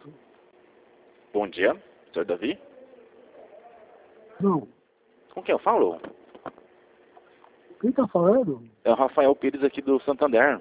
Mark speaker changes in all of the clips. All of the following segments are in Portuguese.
Speaker 1: Bom dia, senhor Davi.
Speaker 2: Não.
Speaker 1: Com quem eu falo?
Speaker 2: Quem tá falando?
Speaker 1: É o Rafael Pires aqui do Santander.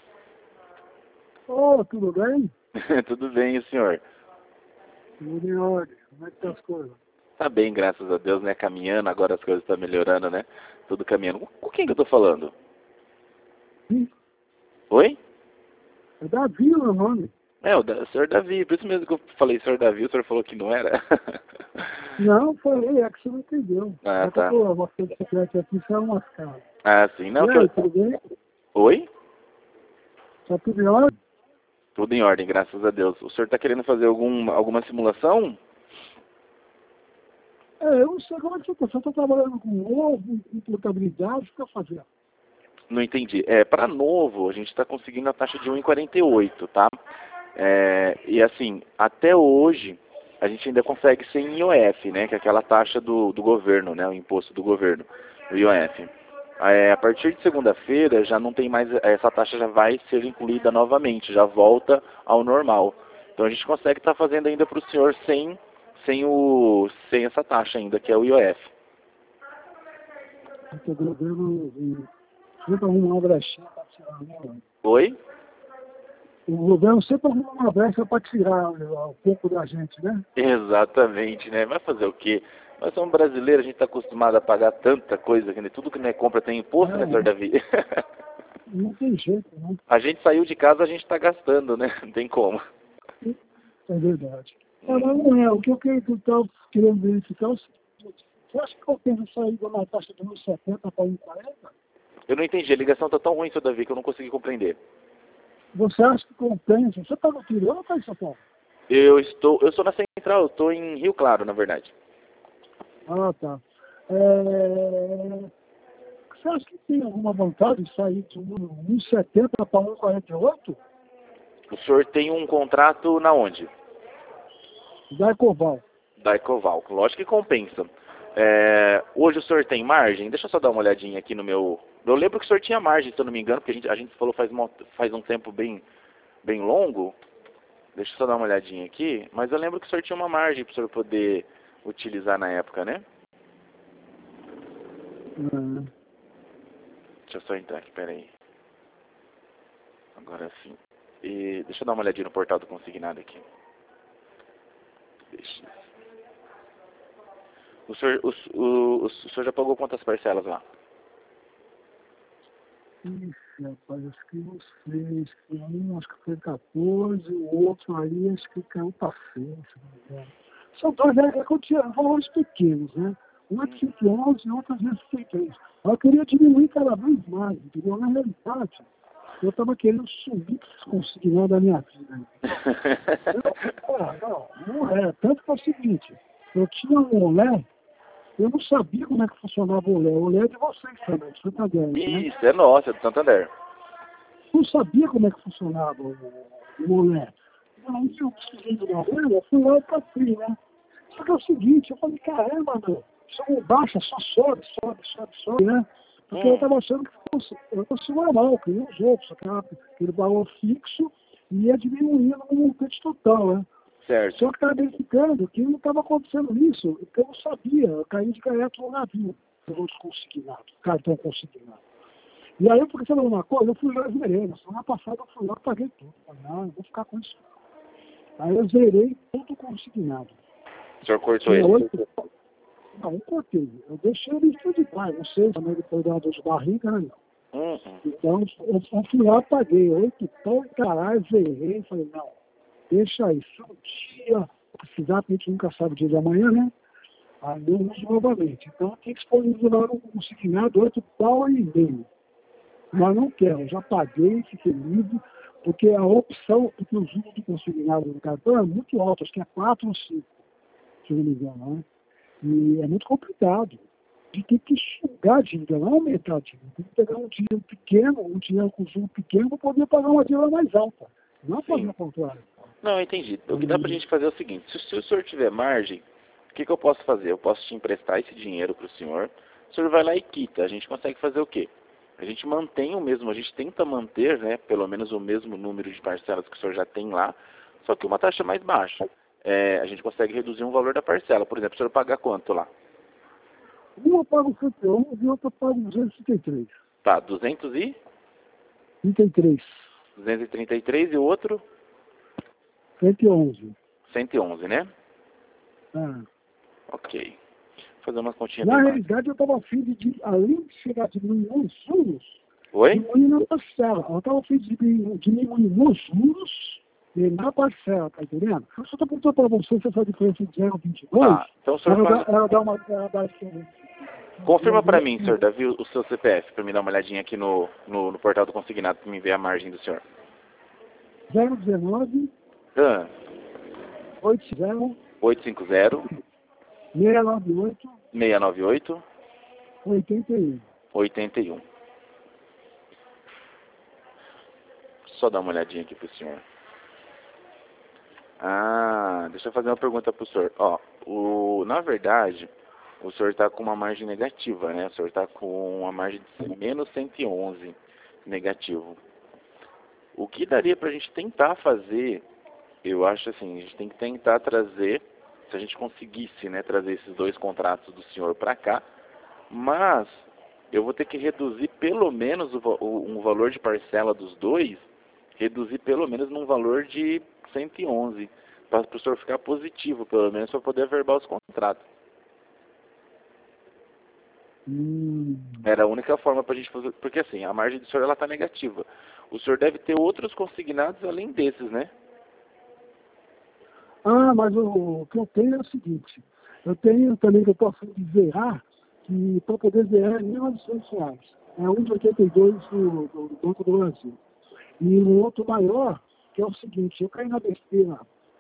Speaker 2: Oh, tudo bem?
Speaker 1: Tudo bem, e o senhor?
Speaker 2: Tudo em ordem. Como é que tá as coisas?
Speaker 1: Tá bem, graças a Deus, né? Caminhando, agora as coisas estão melhorando, né? Tudo caminhando. Com quem que eu tô falando?
Speaker 2: Sim.
Speaker 1: Oi?
Speaker 2: É Davi o meu nome.
Speaker 1: É, o senhor Davi, por isso mesmo que eu falei senhor Davi, o senhor falou que não era.
Speaker 2: Não, falei, é que você não entendeu.
Speaker 1: Ah,
Speaker 2: É que eu
Speaker 1: tá.
Speaker 2: tô, uma coisa secreta aqui, são umas caras.
Speaker 1: Ah, sim, não,
Speaker 2: E
Speaker 1: que
Speaker 2: aí,
Speaker 1: eu...
Speaker 2: tudo bem?
Speaker 1: Oi?
Speaker 2: Tá tudo em ordem?
Speaker 1: Tudo em ordem, graças a Deus. O senhor tá querendo fazer alguma simulação?
Speaker 2: É, eu não sei como é que você tá. Você tá trabalhando com ovo, com portabilidade, o que eu fazendo?
Speaker 1: Não entendi. É, para novo, a gente está conseguindo a taxa de 1,48, tá? É, e assim, até hoje, a gente ainda consegue sem IOF, né? Que é aquela taxa do governo, né? O imposto do governo, o IOF. É, a partir de segunda-feira, já não tem mais, essa taxa já vai ser incluída novamente, já volta ao normal. Então a gente consegue estar fazendo ainda para o senhor sem essa taxa ainda, que é o IOF.
Speaker 2: Eu tô devendo, sempre arruma uma brechinha pra tirar, né?
Speaker 1: Oi?
Speaker 2: O governo sempre arruma uma brecha para tirar um pouco da gente, né?
Speaker 1: Exatamente, né? Vai fazer o quê? Nós somos brasileiros, a gente está acostumado a pagar tanta coisa, né? Tudo que não é compra tem imposto, né, senhor
Speaker 2: É,
Speaker 1: Davi?
Speaker 2: não tem jeito, né?
Speaker 1: A gente saiu de casa, a gente está gastando, né? Não tem como.
Speaker 2: É verdade. Mas não é, o que eu estava querendo verificar é o seguinte, você acha que eu penso sair de uma taxa de 1,70 para 1,40?
Speaker 1: Eu não entendi, a ligação está tão ruim, senhor Davi, que eu não consegui compreender.
Speaker 2: Você acha que compensa? Você está no interior ou está em São Paulo?
Speaker 1: Eu sou na Central, eu estou em Rio Claro, na verdade.
Speaker 2: Ah, tá. É, você acha que tem alguma vantagem de sair de 1,70 para 1,48?
Speaker 1: O senhor tem um contrato na onde?
Speaker 2: Da Ecoval.
Speaker 1: Da Ecoval. Lógico que compensa. É, hoje o senhor tem margem? Deixa eu só dar uma olhadinha aqui no meu... Eu lembro que o senhor tinha margem, se eu não me engano, porque a gente falou faz um tempo bem longo. Deixa eu só dar uma olhadinha aqui. Mas eu lembro que o senhor tinha uma margem para o senhor poder utilizar na época, né?
Speaker 2: É.
Speaker 1: Deixa eu só entrar aqui, peraí. Agora sim. E deixa eu dar uma olhadinha no portal do consignado aqui. Deixa. O senhor já pagou quantas parcelas lá?
Speaker 2: Ixi, rapaz, acho que não sei, acho que um acho que foi 14, o outro ali acho que caiu para 6, se não me engano. São dois, que eu tinha valores pequenos, né? Um é de 111 e outro é de 103. Eu queria diminuir cada vez mais, entendeu? Na realidade, eu estava querendo subir consignado da minha vida. Não é. Tanto que é o seguinte, eu tinha um olé, eu não sabia como é que funcionava o olé. O olé é de vocês também, de Santander, né?
Speaker 1: Isso, é nossa, é do Santander.
Speaker 2: Não sabia como é que funcionava o olé. Aí eu precisei de uma rua, eu fui lá e passei, né? Só que é o seguinte, eu falei, caramba, meu, só não baixa, só sobe, né? Porque eu estava achando que fosse normal, que nem os outros, aquele valor fixo e ia diminuindo no montante total, né?
Speaker 1: Certo.
Speaker 2: Só que estava verificando que não estava acontecendo isso, porque eu não sabia, eu caí de direto no navio, pelos outros consignados, cartão consignado. E aí eu fui sabendo uma coisa, eu fui lá e zerei. Na semana passada eu fui lá e paguei tudo. Falei, não, eu vou ficar com isso. Aí eu zerei tudo consignado.
Speaker 1: O senhor cortou
Speaker 2: Tinha
Speaker 1: ele?
Speaker 2: 8. Não, não cortei. Eu deixei ele de pai, não sei, também depois da dor de barriga, né?
Speaker 1: Uhum.
Speaker 2: Então eu fui lá, paguei 8 pão e caralho, zerei. Falei, não, deixa aí. Se um dia precisar, porque a gente nunca sabe o dia de amanhã, né? Aí eu uso novamente. Então tem que disponibilizar um consignado 8 pau e meio. Mas não quero, eu já paguei, fiquei livre, porque a opção, porque os juros do consignado do cartão é muito alto, acho que é 4 ou 5, se eu não me engano, né? E é muito complicado. A gente tem que sugar a dívida, não aumentar a dívida. Tem que pegar um dinheiro pequeno, um dinheiro com juros pequeno, para poder pagar uma dívida mais alta. Não fazer
Speaker 1: Sim.
Speaker 2: o contrário.
Speaker 1: Não, eu entendi. O que dá pra gente fazer é o seguinte, se o senhor tiver margem, o que eu posso fazer? Eu posso te emprestar esse dinheiro pro senhor, o senhor vai lá e quita. A gente consegue fazer o quê? A gente mantém o mesmo, a gente tenta manter, né, pelo menos o mesmo número de parcelas que o senhor já tem lá, só que uma taxa mais baixa. A gente consegue reduzir um valor da parcela. Por exemplo, o senhor paga quanto lá?
Speaker 2: Uma eu pago 111 e outra eu pago 233.
Speaker 1: Tá, 200 e
Speaker 2: 33.
Speaker 1: 233 e o outro
Speaker 2: 111.
Speaker 1: 111, né?
Speaker 2: Ah.
Speaker 1: Ok. Vou fazer umas continhas
Speaker 2: Na
Speaker 1: bem
Speaker 2: realidade, eu estava afim de, além de chegar a diminuir os juros,
Speaker 1: Oi?
Speaker 2: diminuir na parcela. Eu estava afim de diminuir os juros e na parcela, tá entendendo? Eu só estou perguntando para você se essa diferença de 0,22,
Speaker 1: Tá, então o senhor faz...
Speaker 2: ela dá diferença.
Speaker 1: Confirma para mim, senhor Davi, o seu CPF, para me dar uma olhadinha aqui no portal do consignado, para me ver a margem do senhor.
Speaker 2: 019
Speaker 1: Ah,
Speaker 2: 80
Speaker 1: 850
Speaker 2: 698
Speaker 1: 698
Speaker 2: 81.
Speaker 1: 81. Só dar uma olhadinha aqui pro senhor. Ah, deixa eu fazer uma pergunta pro senhor. Ó, na verdade, o senhor está com uma margem negativa, né? O senhor está com uma margem de menos 111 negativo. O que daria para a gente tentar fazer, eu acho assim, a gente tem que tentar trazer, se a gente conseguisse, né, trazer esses dois contratos do senhor para cá, mas eu vou ter que reduzir pelo menos um valor de parcela dos dois, reduzir pelo menos num valor de 111, para o senhor ficar positivo, pelo menos, para poder averbar os contratos. Era a única forma para a gente fazer, porque assim, a margem do senhor ela está negativa. O senhor deve ter outros consignados além desses, né?
Speaker 2: Ah, mas o que eu tenho é o seguinte, eu tenho também que eu posso zerar, que para poder zerar é R$ 1.900. É 1,82 do Banco do Brasil. E um outro maior, que é o seguinte, eu caí na besteira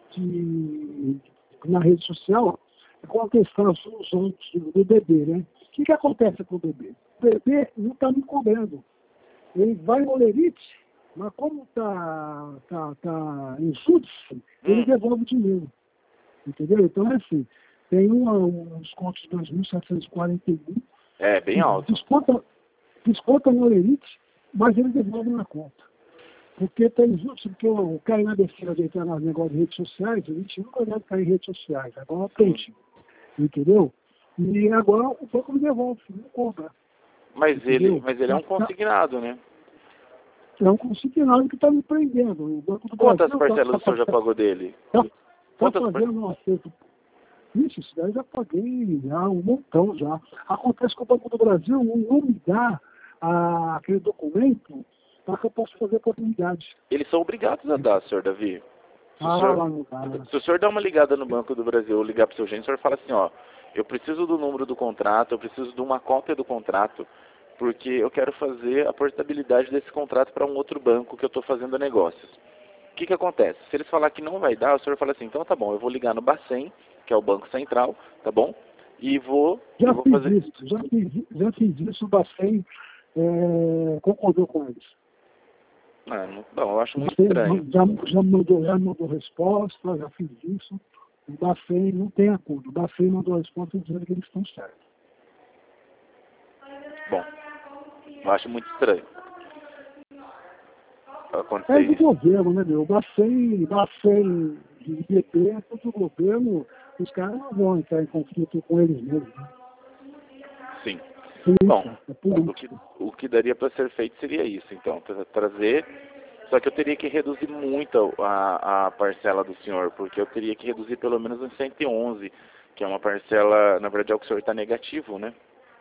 Speaker 2: na rede social, com a questão do bebê, né? O que acontece com o bebê? O bebê não está me cobrando. Ele vai no Lerite, mas como está em júdice, ele devolve o dinheiro. Entendeu? Então é assim, tem uns contos de 2.741.
Speaker 1: É, bem alto.
Speaker 2: Desconta no Lerite, mas ele devolve na conta. Porque tem justo, porque eu caí na besteira de entrar nos negócios de redes sociais, a gente nunca deve cair em redes sociais, agora aprende. Entendeu? E agora o banco me devolve, não cobra.
Speaker 1: Mas ele é um consignado, né?
Speaker 2: É um consignado que está me prendendo. O Banco do
Speaker 1: Quantas
Speaker 2: Brasil
Speaker 1: parcelas o senhor já pagou dele?
Speaker 2: Está fazendo um acerto. Isso daí já paguei já um montão já. Acontece que o Banco do Brasil não me dá aquele documento para que eu possa fazer a oportunidade.
Speaker 1: Eles são obrigados a dar, senhor Davi. Se o senhor dá uma ligada no Banco do Brasil ou ligar para o seu gerente, o senhor fala assim, ó, eu preciso do número do contrato, eu preciso de uma cópia do contrato, porque eu quero fazer a portabilidade desse contrato para um outro banco que eu estou fazendo negócios. O que acontece? Se eles falar que não vai dar, o senhor fala assim, então tá bom, eu vou ligar no Bacen, que é o Banco Central, tá bom? E vou fazer...
Speaker 2: Já fiz isso, o Bacen concordou com eles.
Speaker 1: Não, eu acho muito estranho.
Speaker 2: Já mandou resposta, já fiz isso. O Bacen não tem acordo. O Bacen mandou a resposta dizendo que eles estão certos.
Speaker 1: Bom, eu acho muito estranho.
Speaker 2: É do governo, né, meu? O Bacen e IBP é tudo do governo, os caras não vão entrar em conflito com eles mesmos. Né?
Speaker 1: Sim.
Speaker 2: Política,
Speaker 1: bom, o que daria para ser feito seria isso, então, trazer... Só que eu teria que reduzir muito a parcela do senhor, porque eu teria que reduzir pelo menos em 111, que é uma parcela, na verdade, é o que o senhor está negativo, né?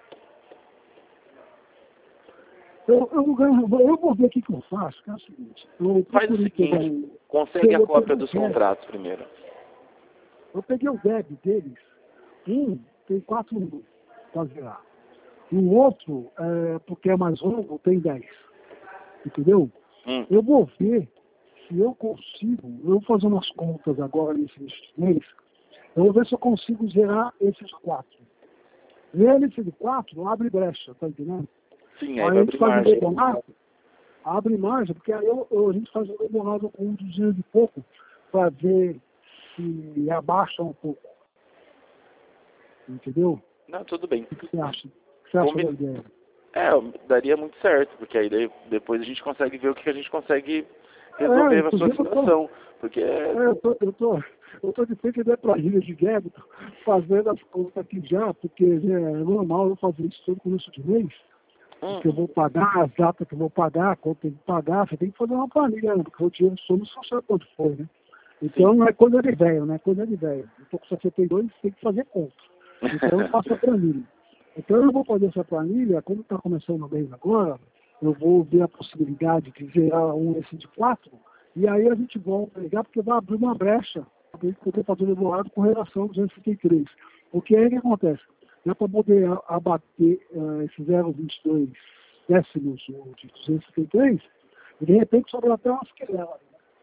Speaker 2: Eu vou ver o que eu faço, que é o seguinte.
Speaker 1: Faz o seguinte, consegue a cópia dos contratos primeiro.
Speaker 2: Eu peguei o DEB deles, um tem 4 minutos para virar. E o outro, porque é mais longo, tem 10. Entendeu? Eu vou ver se eu consigo, eu vou fazer umas contas agora nesses mês, eu vou ver se eu consigo gerar esses 4. Ver esses 4 abre brecha, tá entendendo?
Speaker 1: Sim, aí vai abrir margem.
Speaker 2: Abre margem, porque aí a gente faz um demorado com 200 e pouco para ver se abaixa um pouco. Entendeu?
Speaker 1: Não, tudo bem.
Speaker 2: O que você acha? O que você acha da ideia?
Speaker 1: Daria muito certo, porque aí depois a gente consegue ver o que a gente consegue resolver a sua situação. Porque
Speaker 2: eu tô de frente da planilha de débito, fazendo as contas aqui já, porque é normal eu fazer isso todo começo de mês. Que eu vou pagar, as datas que eu vou pagar, quanto tem que pagar, você tem que fazer uma planilha, né? Porque o dinheiro somos não sabe quanto foi, né? Então não é coisa de velho, não é coisa de velho. Eu tô com 62, tem que fazer conta. Então eu faço a planilha. Então eu vou fazer essa planilha, como está começando o mês agora, eu vou ver a possibilidade de zerar um S4, e aí a gente volta a ligar, porque vai abrir uma brecha para a gente poder fazer o demorado com relação ao 253. Porque aí o que acontece? Dá para poder abater esse 0,22 décimos de 253, e de repente sobra até umas querelas.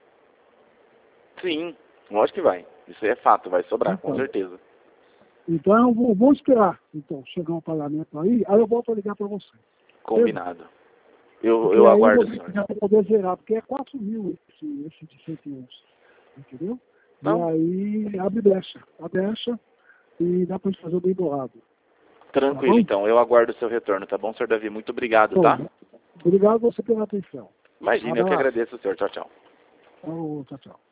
Speaker 1: sim, lógico que vai. Isso é fato, vai sobrar, com certeza.
Speaker 2: Então eu vou esperar, então, chegar um pagamento aí eu volto a ligar para você.
Speaker 1: Combinado. Eu aguardo, senhor.
Speaker 2: Já para poder zerar, porque é 4 mil esse de 111, entendeu?
Speaker 1: Não.
Speaker 2: E aí abre brecha e dá para a gente fazer o bem bolado.
Speaker 1: Tranquilo,
Speaker 2: Tá,
Speaker 1: então. Eu aguardo o seu retorno, tá bom, senhor Davi? Muito obrigado,
Speaker 2: bom,
Speaker 1: tá?
Speaker 2: Obrigado você pela atenção.
Speaker 1: Imagina, eu que agradeço, senhor. Tchau, tchau.
Speaker 2: Tchau, tchau.